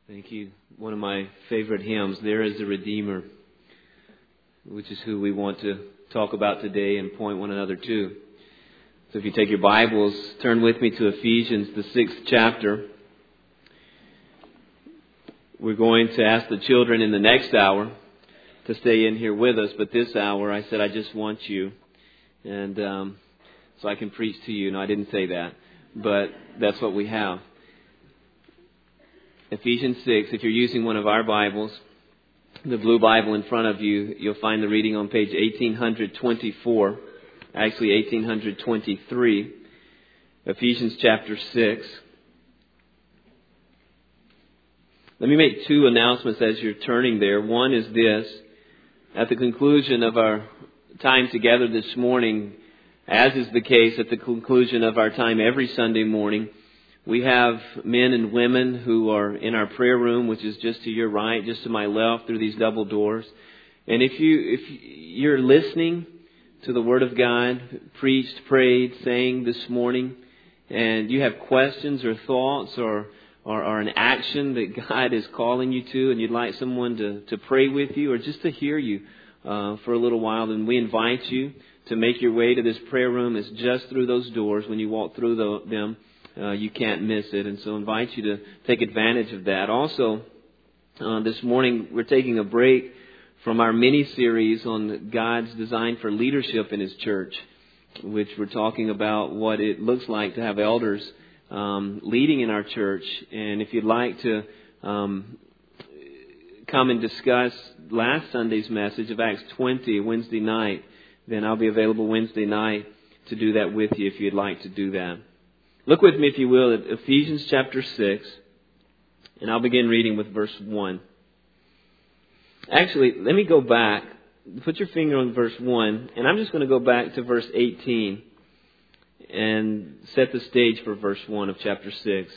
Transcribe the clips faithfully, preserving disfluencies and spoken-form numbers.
Thank you. One of my favorite hymns, There is a Redeemer, which is who we want to talk about today and point one another to. So if you take your Bibles, turn with me to Ephesians, the sixth chapter. We're going to ask the children in the next hour to stay in here with us, but this hour I said I just want you, and um, so I can preach to you. No, I didn't say that, but that's what we have. Ephesians six, if you're using one of our Bibles, the blue Bible in front of you, you'll find the reading on page eighteen twenty-four, actually eighteen twenty-three, Ephesians chapter six. Let me make two announcements as you're turning there. One is this: at the conclusion of our time together this morning, as is the case at the conclusion of our time every Sunday morning, we have men and women who are in our prayer room, which is just to your right, just to my left, through these double doors. And if you if you're listening to the Word of God preached, prayed, sang this morning, and you have questions or thoughts or or, or an action that God is calling you to, and you'd like someone to, to pray with you or just to hear you uh, for a little while, then we invite you to make your way to this prayer room. It's just through those doors. When you walk through the, them, Uh, you can't miss it, and so I invite you to take advantage of that. Also, uh, this morning we're taking a break from our mini-series on God's design for leadership in His church, which we're talking about what it looks like to have elders um, leading in our church. And if you'd like to um, come and discuss last Sunday's message of Acts twenty, Wednesday night, then I'll be available Wednesday night to do that with you if you'd like to do that. Look with me, if you will, at Ephesians chapter six, and I'll begin reading with verse one. Actually, let me go back. Put your finger on verse one, and I'm just going to go back to verse eighteen and set the stage for verse one of chapter six.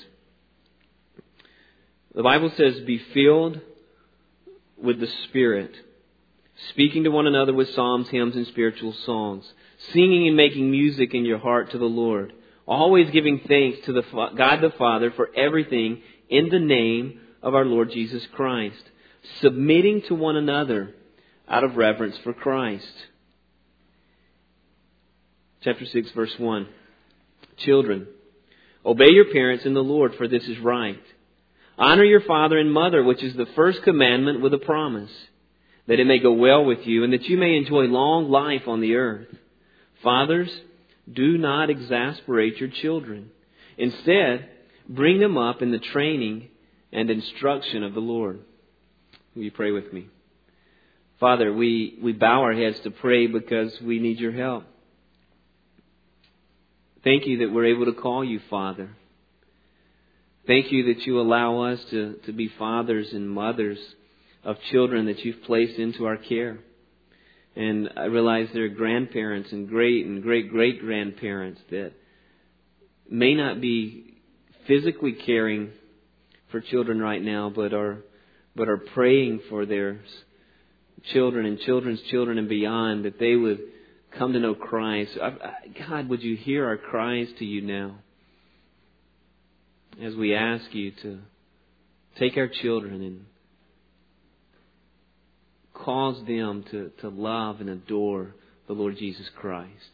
The Bible says, "Be filled with the Spirit, speaking to one another with psalms, hymns, and spiritual songs, singing and making music in your heart to the Lord, always giving thanks to the God the Father for everything in the name of our Lord Jesus Christ, submitting to one another out of reverence for Christ." Chapter six, verse one. "Children, obey your parents in the Lord, for this is right. Honor your father and mother, which is the first commandment with a promise, that it may go well with you and that you may enjoy long life on the earth. Fathers, do not exasperate your children. Instead, bring them up in the training and instruction of the Lord." Will you pray with me? Father, we, we bow our heads to pray because we need your help. Thank you that we're able to call you Father. Thank you that you allow us to, to be fathers and mothers of children that you've placed into our care. And I realize there are grandparents and great and great-great-grandparents that may not be physically caring for children right now, but are but are praying for their children and children's children and beyond, that they would come to know Christ. I, I, God, would you hear our cries to you now as we ask you to take our children and cause them to, to love and adore the Lord Jesus Christ.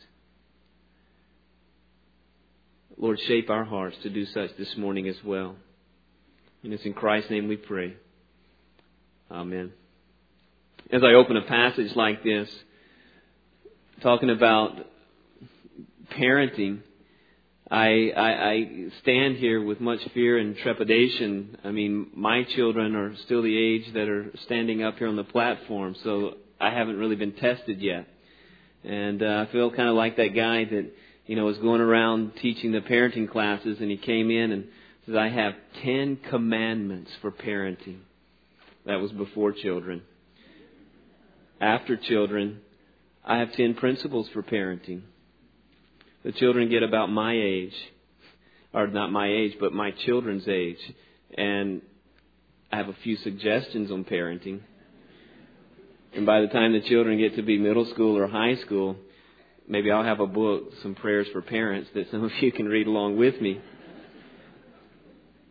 Lord, shape our hearts to do such this morning as well. And it's in Christ's name we pray. Amen. As I open a passage like this, talking about parenting, I, I, I stand here with much fear and trepidation. I mean, my children are still the age that are standing up here on the platform, so I haven't really been tested yet. And uh, I feel kind of like that guy that, you know, was going around teaching the parenting classes, and he came in and said, "I have ten commandments for parenting." That was before children. After children, I have ten principles for parenting. The children get about my age, or not my age, but my children's age. And I have a few suggestions on parenting. And by the time the children get to be middle school or high school, maybe I'll have a book, some prayers for parents, that some of you can read along with me.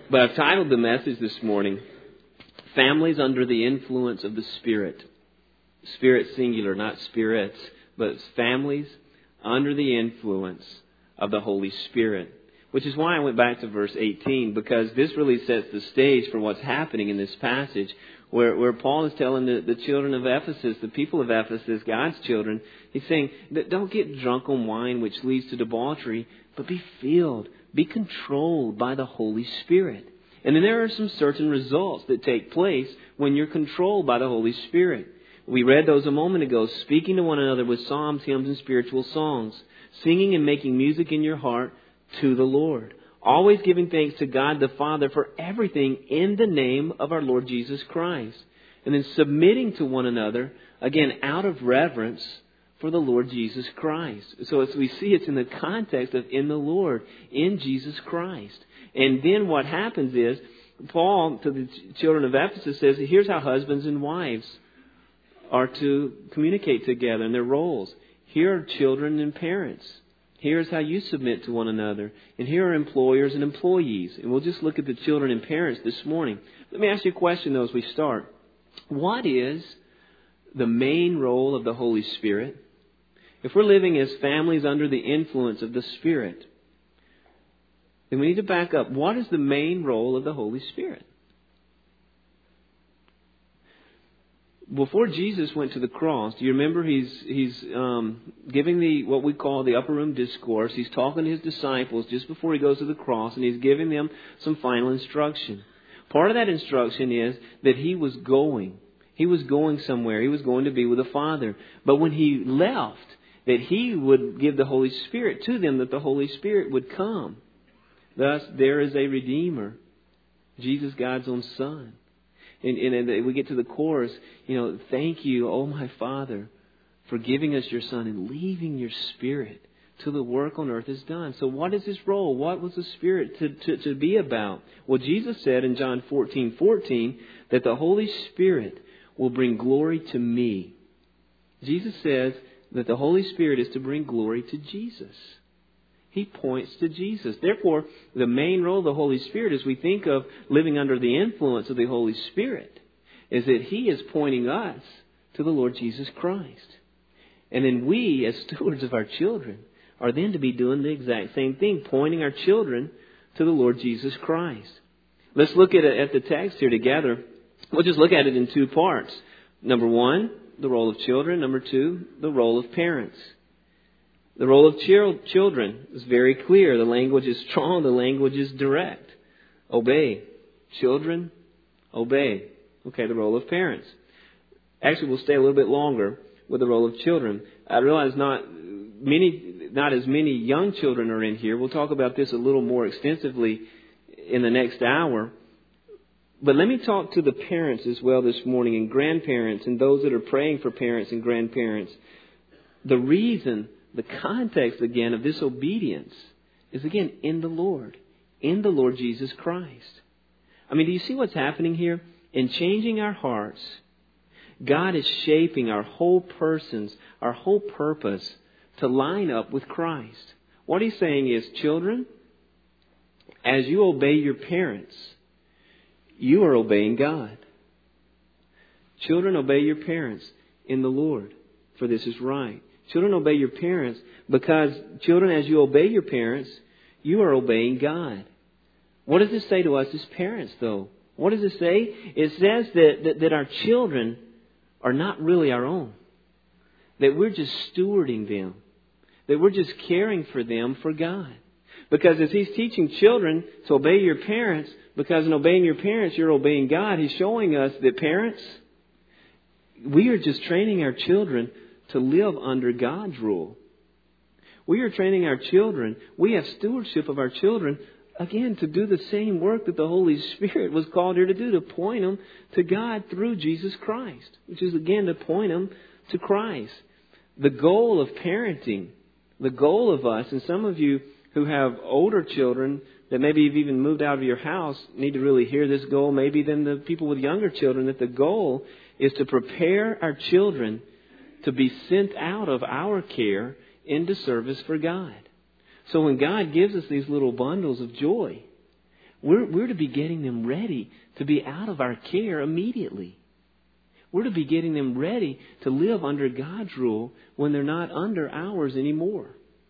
But I've titled the message this morning, Families Under the Influence of the Spirit. Spirit singular, not spirits, but families under the influence of the Holy Spirit. Which is why I went back to verse eighteen, because this really sets the stage for what's happening in this passage, where, where Paul is telling the, the children of Ephesus, the people of Ephesus, God's children, he's saying, don't get drunk on wine which leads to debauchery, but be filled, be controlled by the Holy Spirit. And then there are some certain results that take place when you're controlled by the Holy Spirit. We read those a moment ago, speaking to one another with psalms, hymns, and spiritual songs, singing and making music in your heart to the Lord, always giving thanks to God the Father for everything in the name of our Lord Jesus Christ. And then submitting to one another, again, out of reverence for the Lord Jesus Christ. So as we see, it's in the context of in the Lord, in Jesus Christ. And then what happens is, Paul, to the children of Ephesus, says, here's how husbands and wives are to communicate together in their roles. Here are children and parents. Here's how you submit to one another. And here are employers and employees. And we'll just look at the children and parents this morning. Let me ask you a question, though, as we start. What is the main role of the Holy Spirit? If we're living as families under the influence of the Spirit, then we need to back up. What is the main role of the Holy Spirit? Before Jesus went to the cross, do you remember he's he's um, giving the what we call the upper room discourse. He's talking to his disciples just before he goes to the cross, and he's giving them some final instruction. Part of that instruction is that he was going. He was going somewhere. He was going to be with the Father. But when he left, that he would give the Holy Spirit to them, that the Holy Spirit would come. Thus, there is a Redeemer, Jesus, God's own Son. And, and we get to the chorus, you know, thank you, oh my Father, for giving us your Son and leaving your Spirit till the work on earth is done. So what is His role? What was the Spirit to, to, to be about? Well, Jesus said in John fourteen fourteen that the Holy Spirit will bring glory to me. Jesus says that the Holy Spirit is to bring glory to Jesus. He points to Jesus. Therefore, the main role of the Holy Spirit, as we think of living under the influence of the Holy Spirit, is that He is pointing us to the Lord Jesus Christ. And then we, as stewards of our children, are then to be doing the exact same thing, pointing our children to the Lord Jesus Christ. Let's look at, at the text here together. We'll just look at it in two parts. Number one, the role of children. Number two, the role of parents. The role of ch- children is very clear. The language is strong. The language is direct. Obey. Children, obey. Okay, the role of parents. Actually, we'll stay a little bit longer with the role of children. I realize not many, not as many young children are in here. We'll talk about this a little more extensively in the next hour. But let me talk to the parents as well this morning, and grandparents, and those that are praying for parents and grandparents. The reason, the context again of this obedience is again in the Lord, in the Lord Jesus Christ. I mean, do you see what's happening here? In changing our hearts, God is shaping our whole persons, our whole purpose to line up with Christ. What He's saying is, children, as you obey your parents, you are obeying God. Children, obey your parents in the Lord, for this is right. Children, obey your parents because, children, as you obey your parents, you are obeying God. What does this say to us as parents, though? What does it say? It says that, that, that our children are not really our own. That we're just stewarding them. That we're just caring for them for God. Because as He's teaching children to obey your parents, because in obeying your parents, you're obeying God, He's showing us that parents, we are just training our children to live under God's rule. We are training our children. We have stewardship of our children, again, to do the same work that the Holy Spirit was called here to do, to point them to God through Jesus Christ, which is, again, to point them to Christ. The goal of parenting, the goal of us, and some of you who have older children that maybe you've even moved out of your house need to really hear this goal, maybe than the people with younger children, that the goal is to prepare our children to be sent out of our care into service for God. So when God gives us these little bundles of joy, We're, we're to be getting them ready to be out of our care immediately. We're to be getting them ready to live under God's rule when they're not under ours anymore.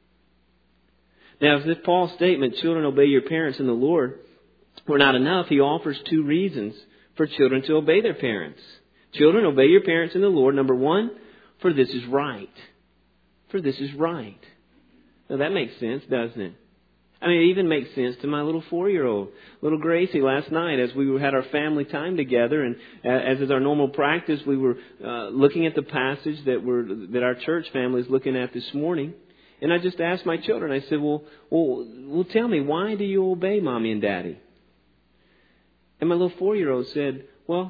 Now, if this Paul's statement, children obey your parents in the Lord, were not enough, he offers two reasons for children to obey their parents. Children, obey your parents in the Lord. Number one, for this is right. For this is right. Now that makes sense, doesn't it? I mean, it even makes sense to my little four-year-old, little Gracie, last night as we had our family time together, and as is our normal practice, we were uh, looking at the passage that we're that our church family is looking at this morning, and I just asked my children. I said, "Well, well, well, tell me, why do you obey Mommy and Daddy?" And my little four-year-old said, "Well,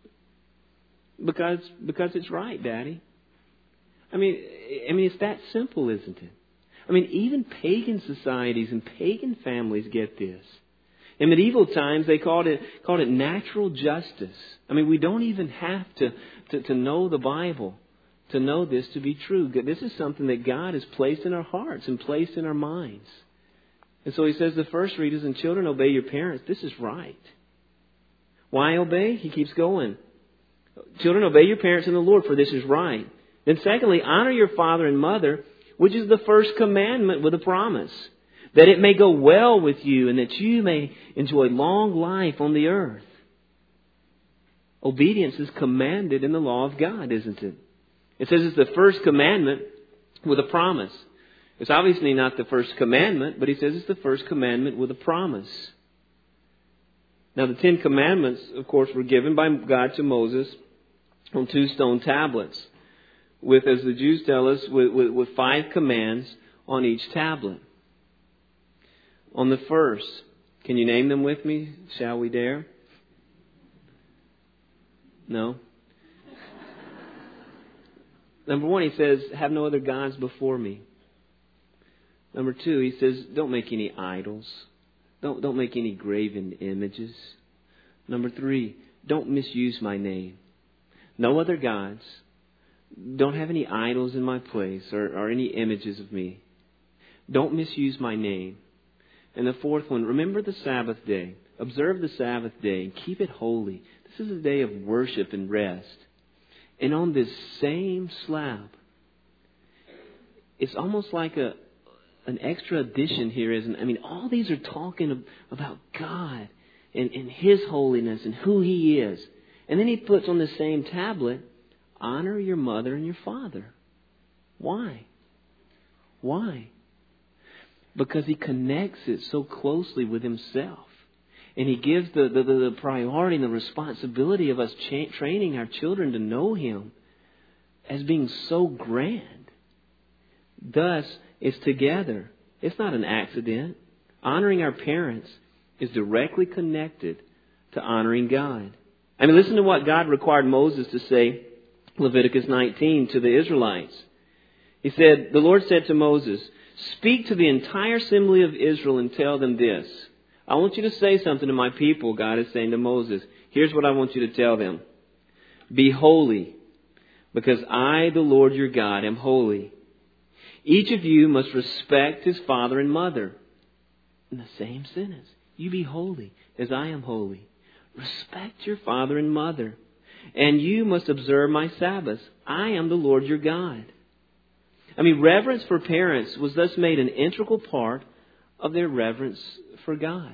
because because it's right, Daddy." I mean, I mean, it's that simple, isn't it? I mean, even pagan societies and pagan families get this. In medieval times, they called it called it natural justice. I mean, we don't even have to, to, to know the Bible to know this to be true. This is something that God has placed in our hearts and placed in our minds. And so he says the first read is, "And children, obey your parents." This is right. Why obey? He keeps going. "Children, obey your parents in the Lord, for this is right." Then secondly, honor your father and mother, which is the first commandment with a promise, that it may go well with you and that you may enjoy long life on the earth. Obedience is commanded in the law of God, isn't it? It says it's the first commandment with a promise. It's obviously not the first commandment, but he says it's the first commandment with a promise. Now, the Ten Commandments, of course, were given by God to Moses on two stone tablets, with, as the Jews tell us, with, with, with five commands on each tablet. On the first, can you name them with me? Shall we dare? No? Number one, he says, "Have no other gods before me." Number two, he says, "Don't make any idols. Don't, don't make any graven images." Number three, "Don't misuse my name. No other gods. Don't have any idols in my place or, or any images of me. Don't misuse my name." And the fourth one, "Remember the Sabbath day. Observe the Sabbath day and keep it holy. This is a day of worship and rest." And on this same slab, it's almost like a an extra addition here, isn't it? I mean, all these are talking about God and, and His holiness and who He is. And then he puts on the same tablet, "Honor your mother and your father." Why? Why? Because he connects it so closely with himself. And he gives the, the, the priority and the responsibility of us cha- training our children to know Him as being so grand. Thus, it's together. It's not an accident. Honoring our parents is directly connected to honoring God. I mean, listen to what God required Moses to say, Leviticus nineteen, to the Israelites. He said, the Lord said to Moses, "Speak to the entire assembly of Israel and tell them this." I want you to say something to my people, God is saying to Moses. Here's what I want you to tell them. "Be holy, because I, the Lord your God, am holy. Each of you must respect his father and mother." In the same sentence. You be holy, as I am holy. Respect your father and mother. "And you must observe my Sabbaths. I am the Lord your God." I mean, reverence for parents was thus made an integral part of their reverence for God.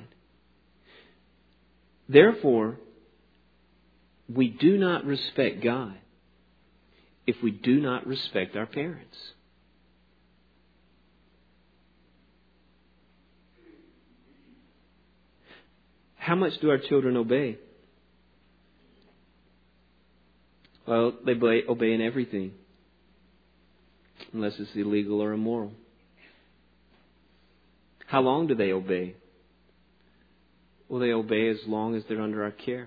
Therefore, we do not respect God if we do not respect our parents. How much do our children obey? Well, they obey in everything, unless it's illegal or immoral. How long do they obey? Well, they obey as long as they're under our care.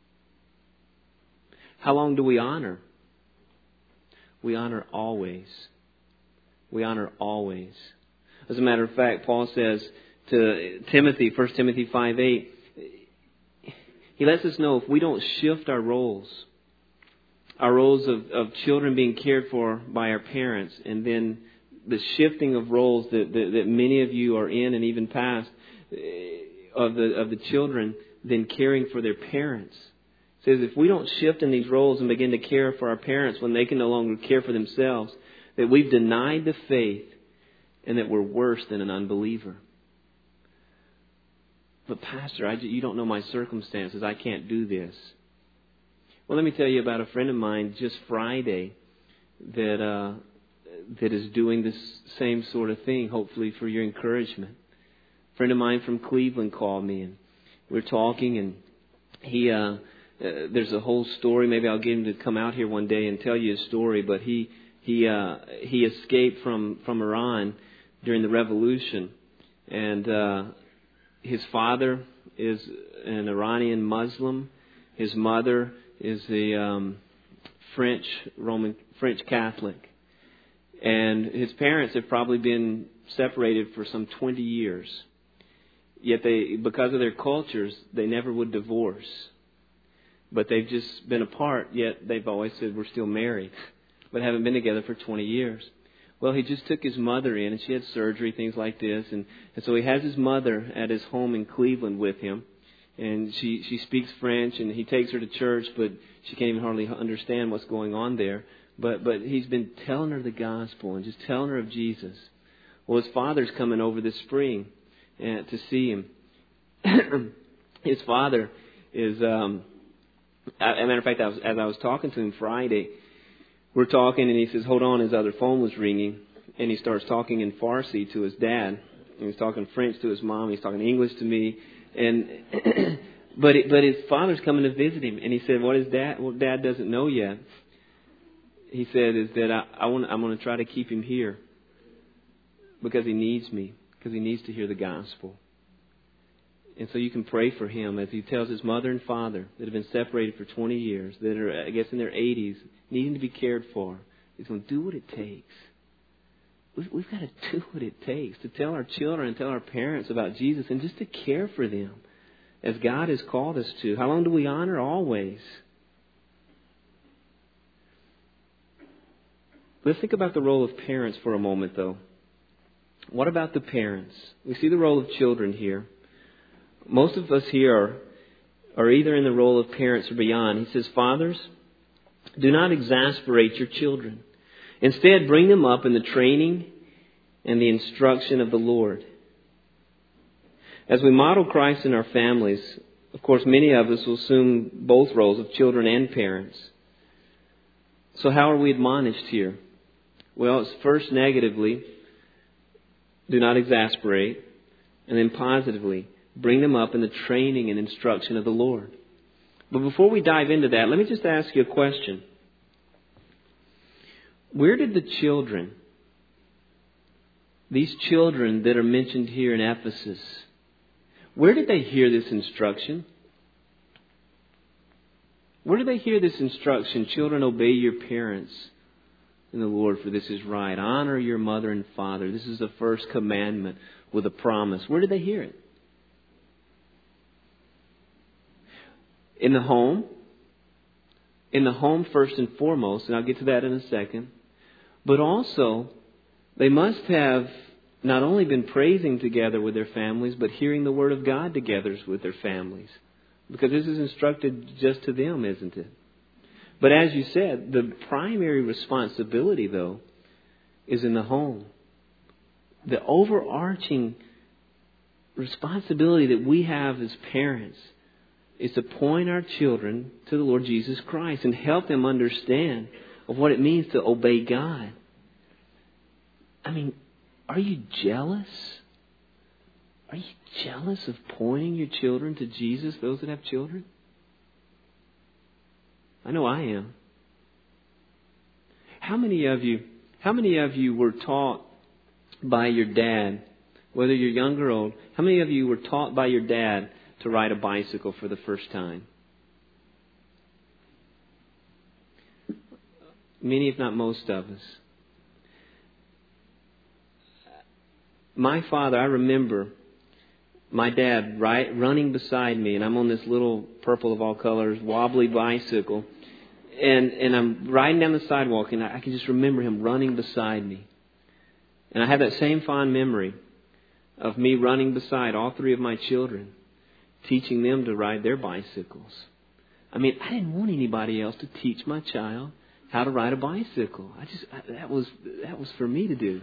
How long do we honor? We honor always. We honor always. As a matter of fact, Paul says to Timothy, First Timothy five eight, he lets us know if we don't shift our roles, our roles of, of children being cared for by our parents, and then the shifting of roles that, that, that many of you are in and even past, of the of the children than caring for their parents. It says if we don't shift in these roles and begin to care for our parents when they can no longer care for themselves, that we've denied the faith and that we're worse than an unbeliever. But Pastor, I, you don't know my circumstances. I can't do this. Well, let me tell you about a friend of mine just Friday that uh, that is doing this same sort of thing, hopefully for your encouragement. A friend of mine from Cleveland called me, and we're talking, and he uh, uh, there's a whole story. Maybe I'll get him to come out here one day and tell you his story. But he he uh, he escaped from, from Iran during the revolution, and uh, his father is an Iranian Muslim. His mother is a um, French Roman French Catholic, and his parents have probably been separated for some twenty years. Yet they, because of their cultures, they never would divorce. But they've just been apart. Yet they've always said we're still married, but haven't been together for twenty years. Well, he just took his mother in, and she had surgery, things like this, and, and so he has his mother at his home in Cleveland with him. And she, she speaks French, and he takes her to church, but she can't even hardly understand what's going on there. But but he's been telling her the gospel and just telling her of Jesus. Well, his father's coming over this spring uh, to see him. His father is, um, as a matter of fact, I was, as I was talking to him Friday, we're talking, and he says, hold on, his other phone was ringing. And he starts talking in Farsi to his dad. And he's talking French to his mom. He's talking English to me. And but it, but his father's coming to visit him, and he said, "What his dad? Well, Dad doesn't know yet." He said, "Is that I, I want? I'm going to try to keep him here because he needs me, because he needs to hear the gospel." And so you can pray for him as he tells his mother and father that have been separated for twenty years, that are, I guess, in their eighties, needing to be cared for. He's going to do what it takes. We've, we've got to do what it takes to tell our children and tell our parents about Jesus and just to care for them as God has called us to. How long do we honor? Always. Let's think about the role of parents for a moment, though. What about the parents? We see the role of children here. Most of us here are, are either in the role of parents or beyond. He says, fathers, do not exasperate your children. Instead, bring them up in the training and the instruction of the Lord. As we model Christ in our families, of course, many of us will assume both roles of children and parents. So how are we admonished here? Well, it's first negatively, do not exasperate, and then positively, bring them up in the training and instruction of the Lord. But before we dive into that, let me just ask you a question. Where did the children, these children that are mentioned here in Ephesus, where did they hear this instruction? Where did they hear this instruction? Children, obey your parents in the Lord, for this is right. Honor your mother and father. This is the first commandment with a promise. Where did they hear it? In the home. In the home first and foremost, and I'll get to that in a second. But also, they must have not only been praising together with their families, but hearing the Word of God together with their families. Because this is instructed just to them, isn't it? But as you said, the primary responsibility, though, is in the home. The overarching responsibility that we have as parents is to point our children to the Lord Jesus Christ and help them understand of what it means to obey God. I mean, are you jealous? Are you jealous of pointing your children to Jesus, those that have children? I know I am. How many of you, how many of you were taught by your dad, whether you're young or old, how many of you were taught by your dad to ride a bicycle for the first time? Many, if not most of us. My father, I remember my dad right, running beside me, and I'm on this little purple of all colors, wobbly bicycle, and and I'm riding down the sidewalk, and I, I can just remember him running beside me. And I have that same fond memory of me running beside all three of my children. teaching them to ride their bicycles. I mean, I didn't want anybody else to teach my child how to ride a bicycle. I just that was that was for me to do.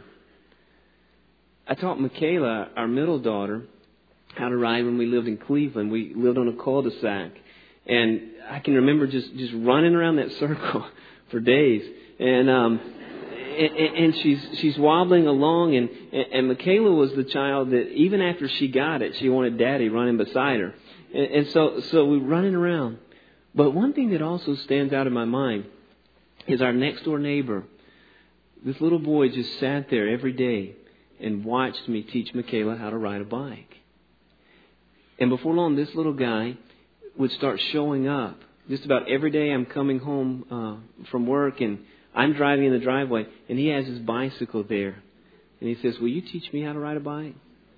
I taught Michaela, our middle daughter, how to ride when we lived in Cleveland. We lived on a cul-de-sac, and I can remember just, just running around that circle for days. And um, and, and she's she's wobbling along, and and Michaela was the child that even after she got it, she wanted Daddy running beside her, and, and so so we were running around. But one thing that also stands out in my mind is our next door neighbor. This little boy just sat there every day and watched me teach Michaela how to ride a bike. And before long, this little guy would start showing up. Just about every day I'm coming home uh, from work and I'm driving in the driveway and he has his bicycle there. And he says, will you teach me how to ride a bike?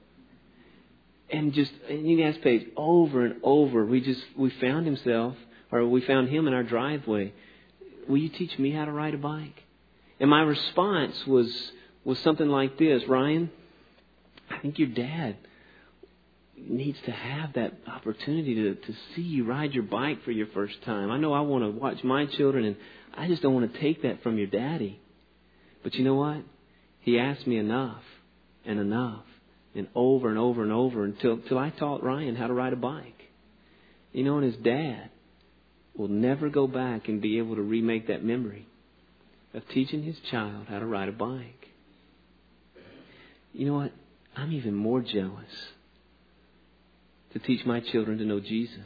And just, and you guys paid over and over. We just, we found himself, or we found him in our driveway. Will you teach me how to ride a bike? And my response was was something like this. Ryan, I think your dad needs to have that opportunity to, to see you ride your bike for your first time. I know I want to watch my children, and I just don't want to take that from your daddy. But you know what? He asked me enough and enough and over and over and over until, until I taught Ryan how to ride a bike. You know, and his dad will never go back and be able to remake that memory of teaching his child how to ride a bike. You know what? I'm even more jealous to teach my children to know Jesus.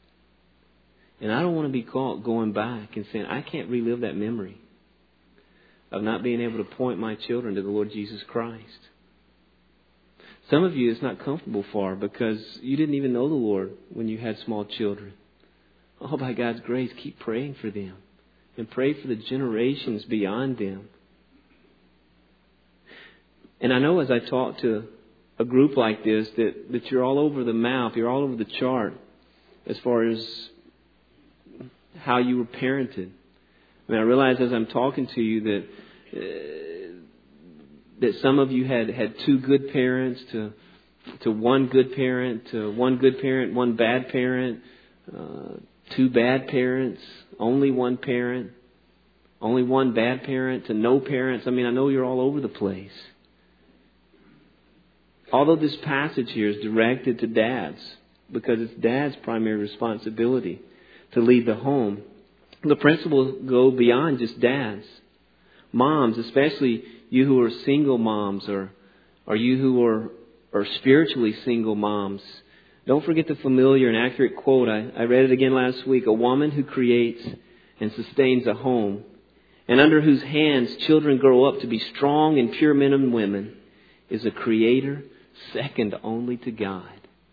And I don't want to be caught going back and saying, I can't relive that memory of not being able to point my children to the Lord Jesus Christ. Some of you, it's not comfortable for because you didn't even know the Lord when you had small children. Oh, by God's grace, keep praying for them. And pray for the generations beyond them. And I know as I talk to a group like this that, that you're all over the map, you're all over the chart as far as how you were parented. I mean, I realize as I'm talking to you that uh, that some of you had, had two good parents to to one good parent, to one good parent, one bad parent, uh, two bad parents, only one parent, only one bad parent, to no parents. I mean, I know you're all over the place. Although this passage here is directed to dads, because it's dad's primary responsibility to lead the home, the principles go beyond just dads. Moms, especially you who are single moms, or or you who are, are spiritually single moms, don't forget the familiar and accurate quote. I, I read it again last week. A woman who creates and sustains a home, and under whose hands children grow up to be strong and pure men and women, is a creator second only to God.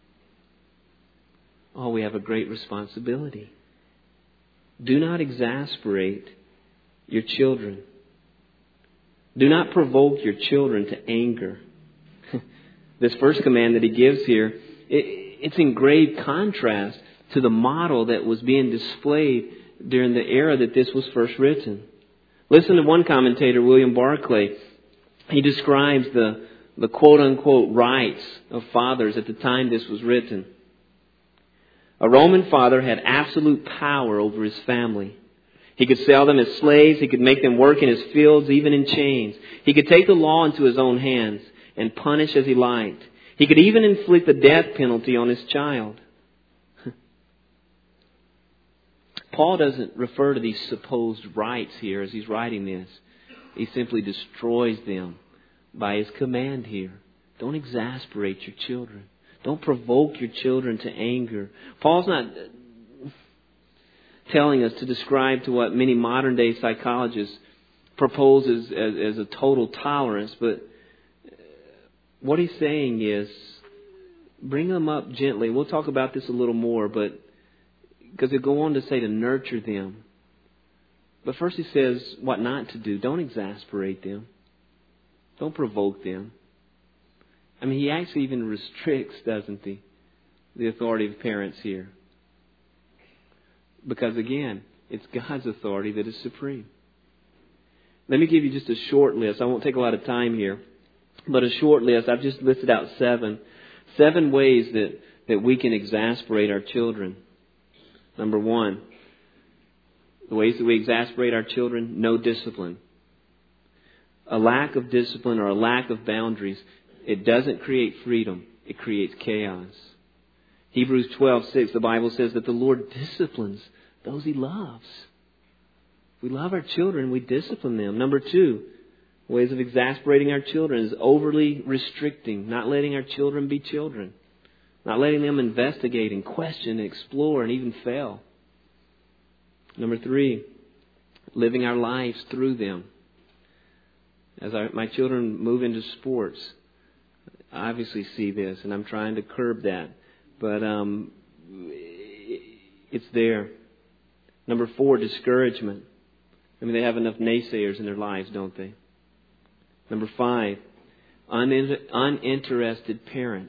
Oh, we have a great responsibility. Do not exasperate your children. Do not provoke your children to anger. This first command that he gives here, it, it's in grave contrast to the model that was being displayed during the era that this was first written. Listen to one commentator, William Barclay. He describes the, the quote-unquote rights of fathers at the time this was written. A Roman father had absolute power over his family. He could sell them as slaves. He could make them work in his fields, even in chains. He could take the law into his own hands and punish as he liked. He could even inflict the death penalty on his child. Paul doesn't refer to these supposed rights here as he's writing this. He simply destroys them by his command here. Don't exasperate your children. Don't provoke your children to anger. Paul's not telling us to describe to what many modern day psychologists propose as, as, as a total tolerance, but what he's saying is bring them up gently. We'll talk about this a little more, but because he'll go on to say to nurture them. But first he says what not to do. Don't exasperate them. Don't provoke them. I mean, he actually even restricts, doesn't he, the authority of parents here. Because again, it's God's authority that is supreme. Let me give you just a short list. I won't take a lot of time here. But a short list. I've just listed out seven. Seven ways that, that we can exasperate our children. Number one, the ways that we exasperate our children, no discipline. A lack of discipline or a lack of boundaries, it doesn't create freedom. It creates chaos. Hebrews twelve six, the Bible says that the Lord disciplines those He loves. If we love our children, we discipline them. Number two, ways of exasperating our children is overly restricting, not letting our children be children, not letting them investigate and question and explore and even fail. Number three, living our lives through them. As our, my children move into sports, I obviously see this, and I'm trying to curb that. But um, it's there. Number four, discouragement. I mean, they have enough naysayers in their lives, don't they? Number five, unin- uninterested parents.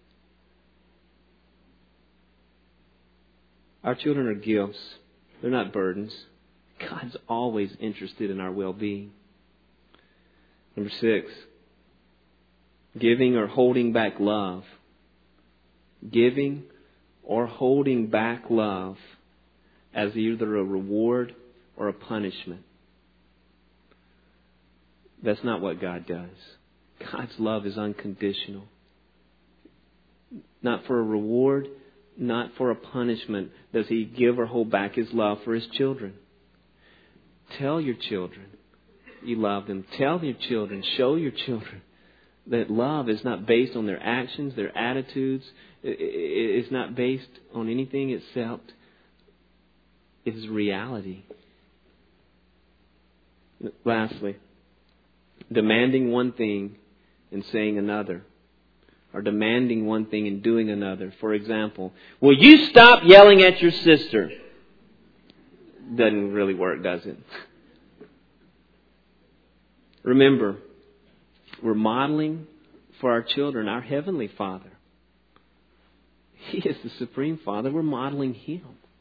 Our children are gifts. They're not burdens. God's always interested in our well-being. Number six, giving or holding back love. Giving or holding back love as either a reward or a punishment. That's not what God does. God's love is unconditional. Not for a reward, not for a punishment does He give or hold back His love for His children. Tell your children you love them. Tell your children, show your children that love is not based on their actions, their attitudes. It's not based on anything except it is reality. Lastly, demanding one thing and saying another. Or demanding one thing and doing another. For example, will you stop yelling at your sister? Doesn't really work, does it? Remember, we're modeling for our children our Heavenly Father. He is the Supreme Father. We're modeling Him.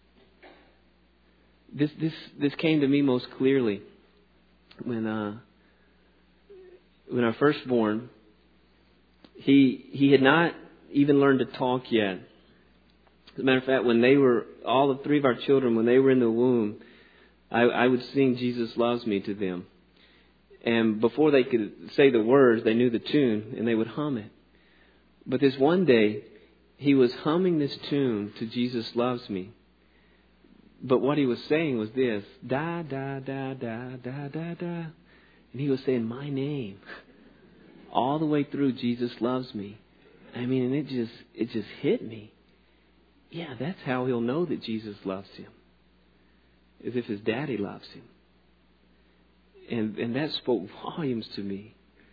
This this this came to me most clearly when uh, when our firstborn, he he had not even learned to talk yet. As a matter of fact, when they were all the three of our children, when they were in the womb, I, I would sing "Jesus Loves Me" to them. And before they could say the words, they knew the tune and they would hum it. But this one day, he was humming this tune to "Jesus Loves Me." But what he was saying was this, da, da, da, da, da, da, da. And he was saying my name. All the way through, "Jesus loves me." I mean, and it just, it just hit me. Yeah, that's how he'll know that Jesus loves him. As if his daddy loves him. And and that spoke volumes to me.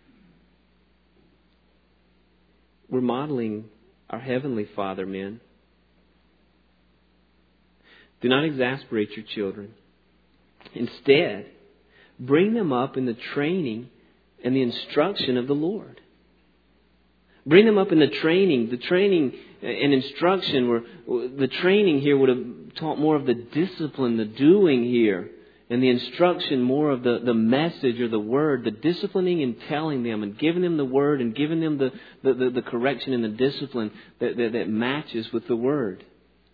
We're modeling our Heavenly Father, men. Do not exasperate your children. Instead, bring them up in the training and the instruction of the Lord. Bring them up in the training. The training and instruction were, the training here would have taught more of the discipline, the doing here. And the instruction more of the, the message or the word, the disciplining and telling them and giving them the word and giving them the, the, the, the correction and the discipline that, that, that matches with the word.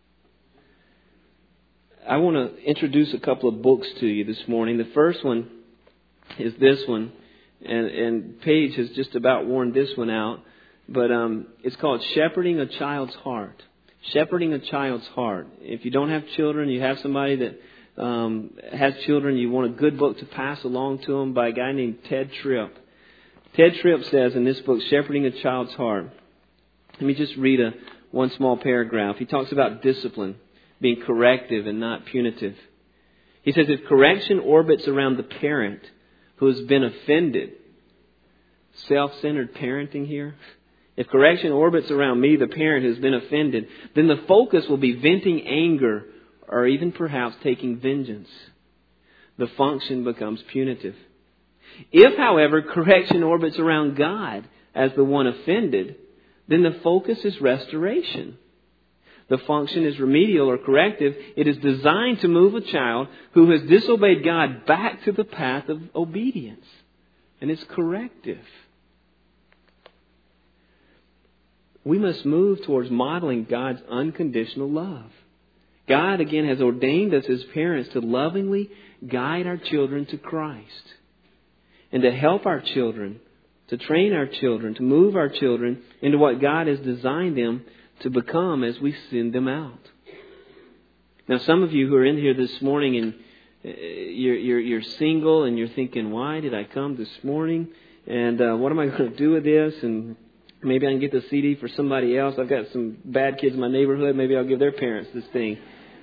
I want to introduce a couple of books to you this morning. The first one is this one. And, and Paige has just about worn this one out. But um, it's called Shepherding a Child's Heart. Shepherding a Child's Heart. If you don't have children, you have somebody that Um, has children, you want a good book to pass along to them by a guy named Ted Tripp. Ted Tripp says in this book, Shepherding a Child's Heart. Let me just read a one small paragraph. He talks about discipline being corrective and not punitive. He says, if correction orbits around the parent who has been offended, self-centered parenting here. If correction orbits around me, the parent who's been offended, then the focus will be venting anger or even perhaps taking vengeance. The function becomes punitive. If, however, correction orbits around God as the one offended, then the focus is restoration. The function is remedial or corrective. It is designed to move a child who has disobeyed God back to the path of obedience. And it's corrective. we must move towards modeling God's unconditional love. God, again, has ordained us as parents to lovingly guide our children to Christ and to help our children, to train our children, to move our children into what God has designed them to become as we send them out. Now, some of you who are in here this morning and you're, you're, you're single and you're thinking, why did I come this morning? And uh, what am I going to do with this? And maybe I can get the C D for somebody else. I've got some bad kids in my neighborhood. Maybe I'll give their parents this thing.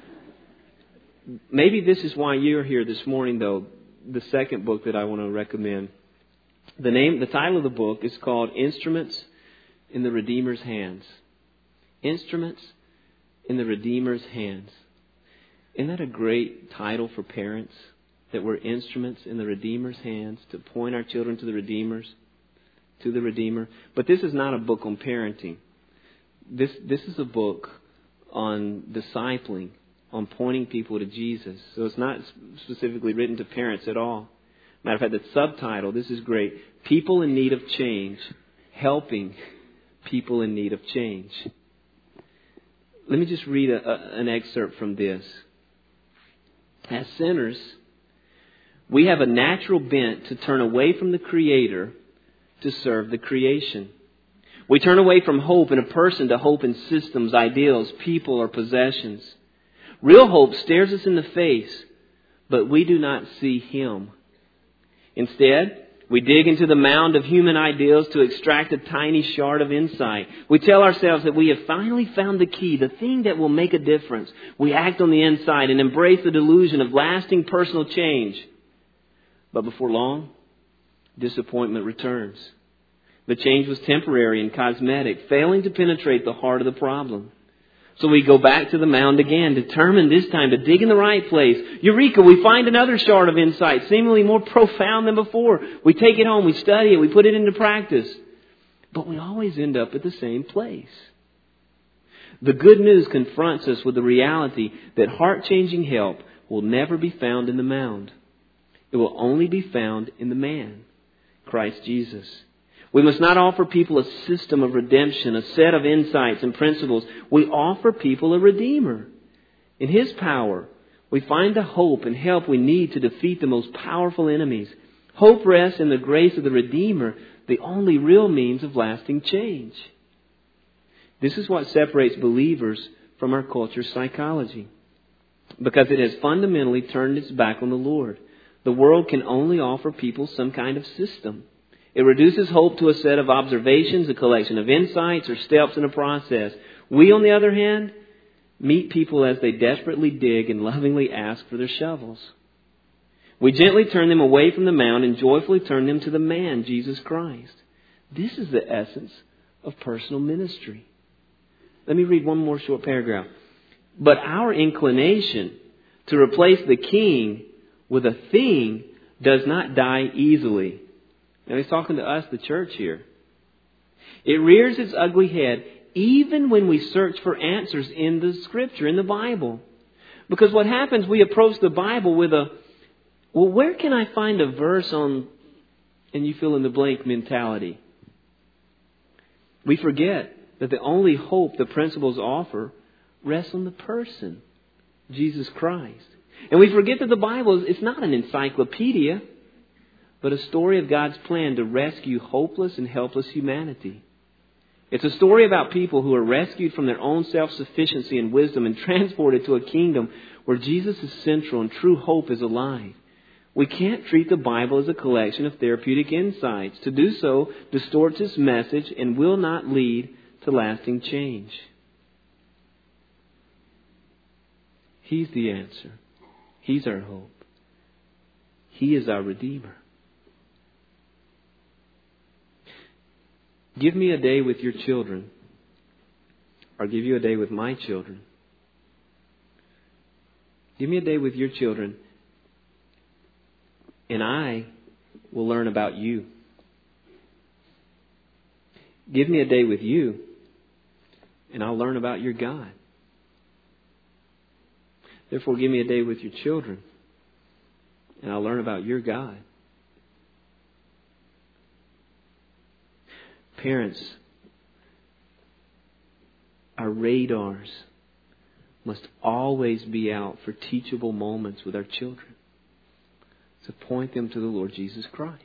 Maybe this is why you're here this morning, though. The second book that I want to recommend. The name, the title of the book is called Instruments in the Redeemer's Hands. Instruments in the Redeemer's Hands. Isn't that a great title for parents? That we're instruments in the Redeemer's hands to point our children to the Redeemer's, to the Redeemer. But this is not a book on parenting. This this is a book on discipling, on pointing people to Jesus. So it's not specifically written to parents at all. Matter of fact, the subtitle, this is great. People in Need of Change. Helping people in need of change. Let me just read a, a, an excerpt from this. As sinners, we have a natural bent to turn away from the Creator to serve the creation. We turn away from hope in a person to hope in systems, ideals, people, or possessions. Real hope stares us in the face, but we do not see Him. Instead, we dig into the mound of human ideals to extract a tiny shard of insight. We tell ourselves that we have finally found the key, the thing that will make a difference. We act on the inside and embrace the delusion of lasting personal change. But before long, disappointment returns. The change was temporary and cosmetic, failing to penetrate the heart of the problem. So we go back to the mound again, determined this time to dig in the right place. Eureka, we find another shard of insight, seemingly more profound than before. We take it home, we study it, we put it into practice. But we always end up at the same place. The good news confronts us with the reality that heart-changing help will never be found in the mound. It will only be found in the man, Christ Jesus. We must not offer people a system of redemption, a set of insights and principles. We offer people a Redeemer. In His power, we find the hope and help we need to defeat the most powerful enemies. Hope rests in the grace of the Redeemer, the only real means of lasting change. This is what separates believers from our culture's psychology, because it has fundamentally turned its back on the Lord. The world can only offer people some kind of system. It reduces hope to a set of observations, a collection of insights, or steps in a process. We, on the other hand, meet people as they desperately dig and lovingly ask for their shovels. We gently turn them away from the mound and joyfully turn them to the man, Jesus Christ. This is the essence of personal ministry. Let me read one more short paragraph. But our inclination to replace the king with a thing does not die easily. Now he's talking to us, the church here. It rears its ugly head even when we search for answers in the Scripture, in the Bible. Because what happens, we approach the Bible with a, well, where can I find a verse on, and you fill in the blank mentality. We forget that the only hope the principles offer rests on the person, Jesus Christ. And we forget that the Bible is it's not an encyclopedia, but a story of God's plan to rescue hopeless and helpless humanity. It's a story about people who are rescued from their own self-sufficiency and wisdom and transported to a kingdom where Jesus is central and true hope is alive. We can't treat the Bible as a collection of therapeutic insights. To do so distorts its message and will not lead to lasting change. He's the answer. He's our hope. He is our Redeemer. Give me a day with your children, or give you a day with my children. Give me a day with your children, and I will learn about you. Give me a day with you, and I'll learn about your God. Therefore, give me a day with your children, and I'll learn about your God. Parents, our radars must always be out for teachable moments with our children, to point them to the Lord Jesus Christ.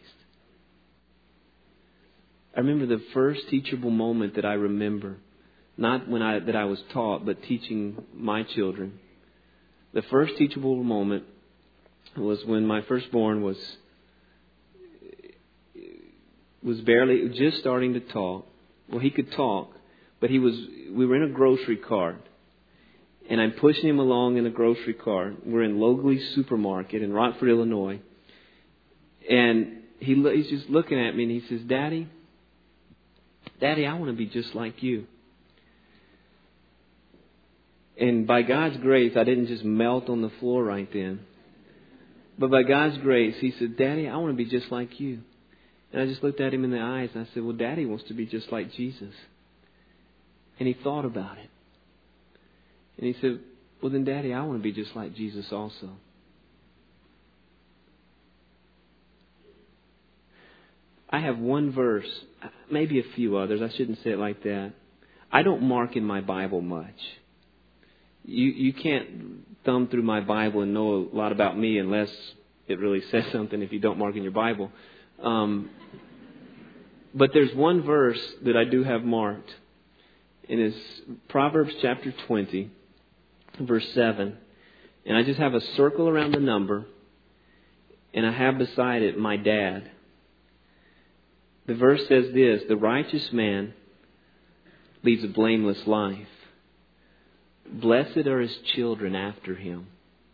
I remember the first teachable moment that I remember, not when I that I was taught, but teaching my children. The first teachable moment was when my firstborn was was barely just starting to talk. Well, he could talk, but he was. We were in a grocery cart, and I'm pushing him along in a grocery cart. We're in Logley Supermarket in Rockford, Illinois, and he he's just looking at me, and he says, "Daddy, Daddy, I want to be just like you." And by God's grace, I didn't just melt on the floor right then. But by God's grace, he said, "Daddy, I want to be just like you." And I just looked at him in the eyes and I said, "Well, Daddy wants to be just like Jesus." And he thought about it. And he said, "Well, then, Daddy, I want to be just like Jesus also." I have one verse, maybe a few others. I shouldn't say it like that. I don't mark in my Bible much. You you can't thumb through my Bible and know a lot about me unless it really says something if you don't mark in your Bible. Um, but there's one verse that I do have marked. And it's Proverbs chapter twenty, verse seven. And I just have a circle around the number. And I have beside it my dad. The verse says this: "The righteous man leads a blameless life. Blessed are his children after him."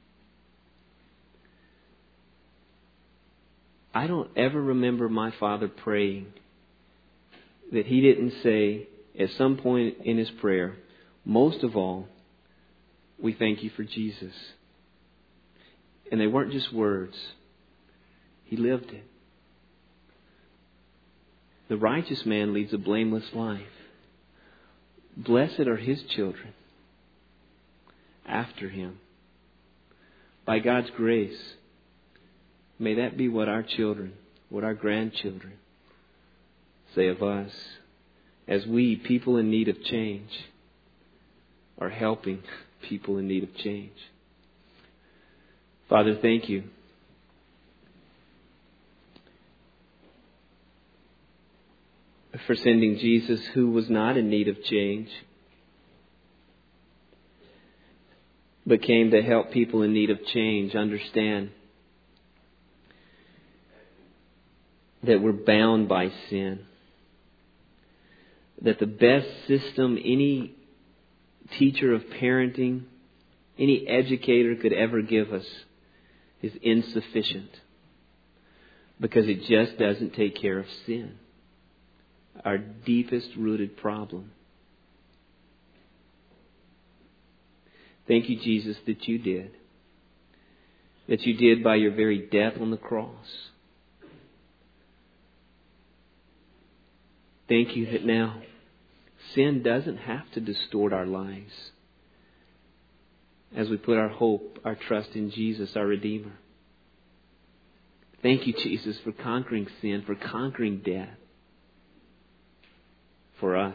I don't ever remember my father praying that he didn't say at some point in his prayer, "Most of all, we thank you for Jesus." And they weren't just words. He lived it. The righteous man leads a blameless life. Blessed are his children after him. By God's grace, may that be what our children, what our grandchildren say of us as we, people in need of change, are helping people in need of change. Father, thank you for sending Jesus, who was not in need of change, but came to help people in need of change understand that we're bound by sin. That the best system any teacher of parenting, any educator could ever give us is insufficient. Because it just doesn't take care of sin. Our deepest rooted problem. Thank you, Jesus, that you did. That you did by your very death on the cross. Thank you that now sin doesn't have to distort our lives as we put our hope, our trust in Jesus, our Redeemer. Thank you, Jesus, for conquering sin, for conquering death for us.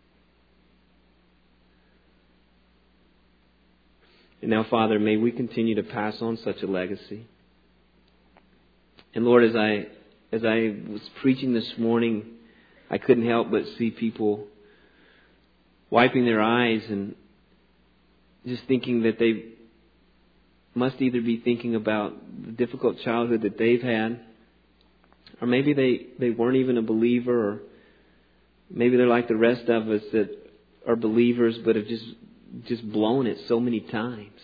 And now, Father, may we continue to pass on such a legacy. And Lord, as I as I was preaching this morning, I couldn't help but see people wiping their eyes and just thinking that they must either be thinking about the difficult childhood that they've had, or maybe they, they weren't even a believer, or maybe they're like the rest of us that are believers but have just just blown it so many times.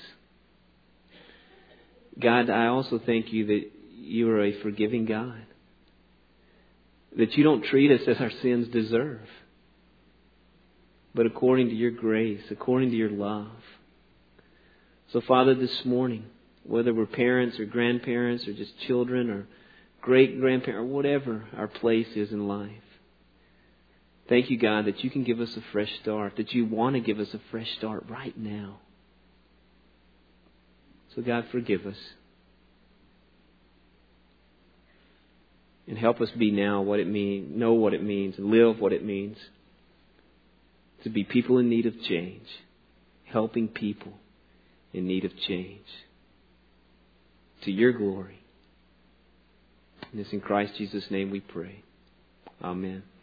God, I also thank you that you are a forgiving God. That you don't treat us as our sins deserve, but according to your grace, according to your love. So, Father, this morning, whether we're parents or grandparents or just children or great-grandparents or whatever our place is in life, thank you, God, that you can give us a fresh start, that you want to give us a fresh start right now. So, God, forgive us. And help us be now what it means, know what it means, and live what it means to be people in need of change, helping people in need of change. To your glory. And it's in Christ Jesus' name we pray. Amen.